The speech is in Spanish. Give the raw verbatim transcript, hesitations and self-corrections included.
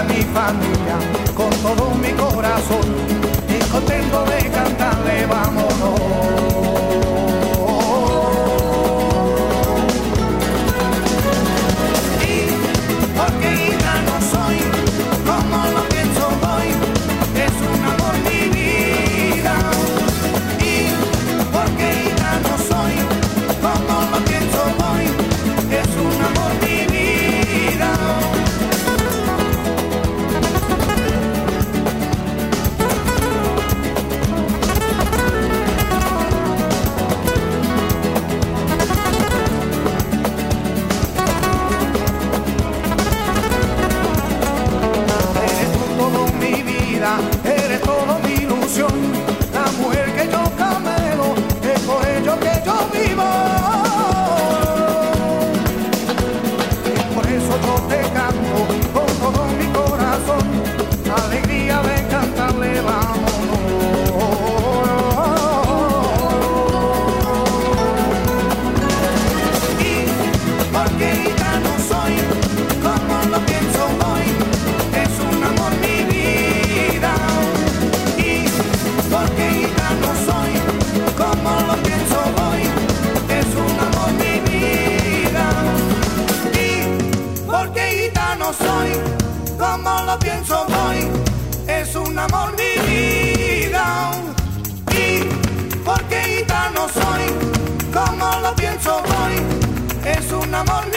mi familia con todo mi corazón y contento de cantarle vámonos. Y porque gitano soy, como lo pienso hoy, es un amor mi vida. Y porque gitano soy, como lo pienso hoy, es un amor mi vida. Eres toda mi ilusión, la mujer que yo camelo, es por ello que yo vivo. Y por eso yo te canto con todo mi corazón, alegría de cantarle vámonos. Y porque gitano soy, como lo pienso hoy, es un amor mi vida. Porque gitano soy, como lo pienso hoy, es un amor mi vida. Y porque gitano soy, como lo pienso hoy, es un amor mi vida. Y porque gitano soy, como lo pienso hoy, es un amor mi vida.